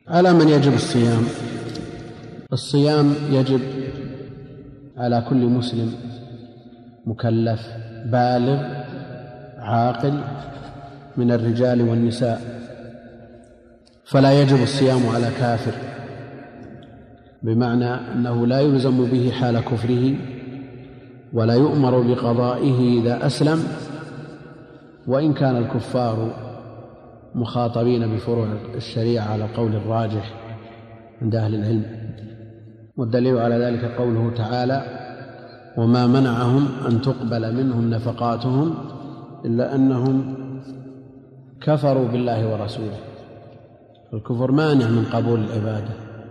على من يجب الصيام؟ الصيام يجب على كل مسلم مكلف بالغ عاقل من الرجال والنساء، فلا يجب الصيام على كافر، بمعنى أنه لا يلزم به حال كفره ولا يؤمر بقضائه إذا أسلم، وإن كان الكفار مخاطبين بفروع الشريعة على القول الراجح عند أهل العلم. والدليل على ذلك قوله تعالى: وما منعهم أن تقبل منهم نفقاتهم إلا أنهم كفروا بالله ورسوله. الكفر مانع من قبول العبادة،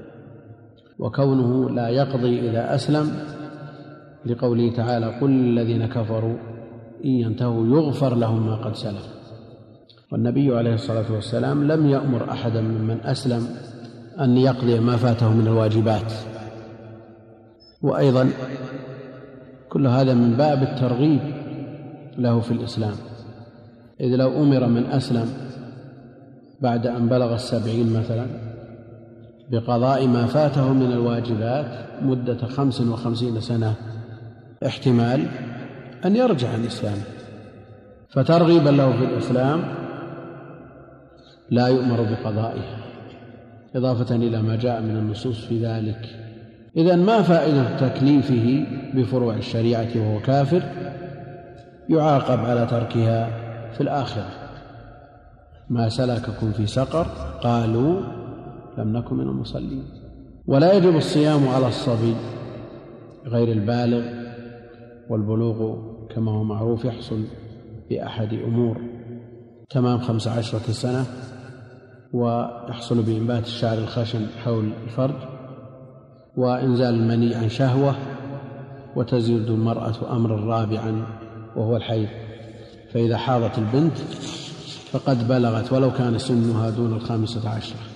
وكونه لا يقضي إذا أسلم لقوله تعالى: قل للذين كفروا إن ينتهوا يغفر لهم ما قد سلف. والنبي عليه الصلاة والسلام لم يأمر أحدا ممن أسلم أن يقضي ما فاته من الواجبات. وأيضا كل هذا من باب الترغيب له في الإسلام، إذ لو أمر من أسلم بعد أن بلغ 70 مثلا بقضاء ما فاته من الواجبات مدة 55 سنة، احتمال أن يرجع عن الإسلام، فترغيبا له في الإسلام لا يؤمر بقضائه، إضافة إلى ما جاء من النصوص في ذلك. إذن ما فائدة تكليفه بفروع الشريعة وهو كافر يعاقب على تركها في الآخرة؟ ما سلككم في سقر قالوا لم نكن من المصلين. ولا يجب الصيام على الصبي غير البالغ، والبلوغ كما هو معروف يحصل بأحد أمور: تمام 15 سنة، ويحصل بإنبات الشعر الخشن حول الفرج، وإنزال المني عن شهوة، وتزيد المرأة أمر رابعا وهو الحيض. فإذا حاضت البنت فقد بلغت ولو كان سنها دون 15.